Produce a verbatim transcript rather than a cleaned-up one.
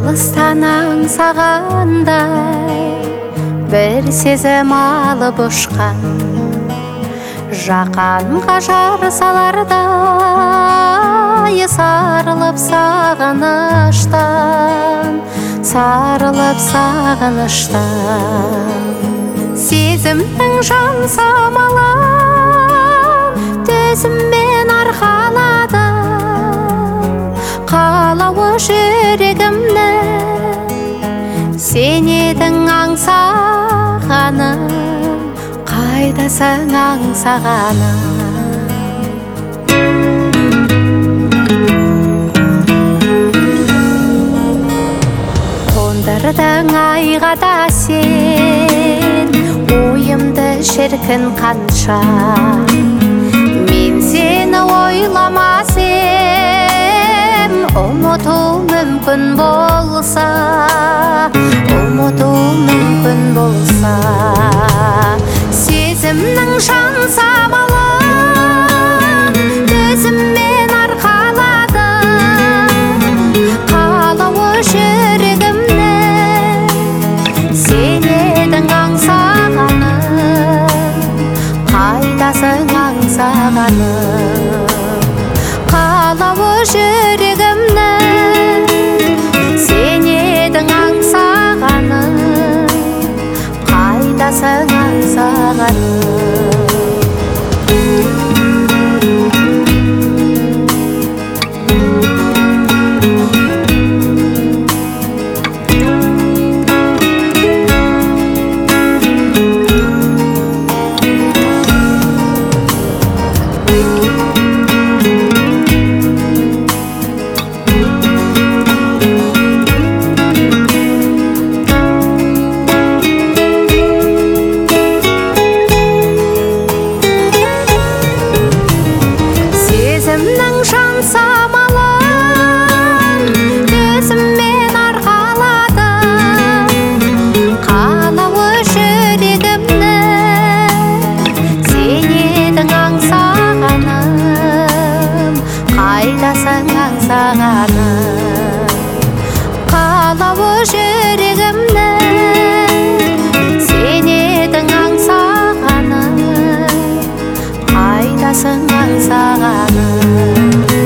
алыстан аңсағандай бір сезім алып ұшқан, жақанға жар салардай сарылып сағыныштан, сарылып сағыныштан. Сезімнің жан самалын төзіммен арқалады, қалауы жүрегімні сен едің аңсағаным, қайдасың аңсағаным. Қондырдың айға да сен ойымды шіркін қанша, мен сені ойламас ем, ұмыту мүмкін болса, ұмыту мүмкін болса. Сезімнің жан самалын төзіммен арқалады, қалауы жүрегімні сен едің аңсағаным, қайдасың аңсағаным. Қалауы жүрегімні сен едің аңсағаным, қайдасың аңсағаным. Сезімнің жан самалын төзіммен арқалады, қалауы жүрегімні сен едің аңсағаным, қайдасың аңсағаным. Қалауы жүрегімні сен едің аңсағаным, қайдасың аңсағаным.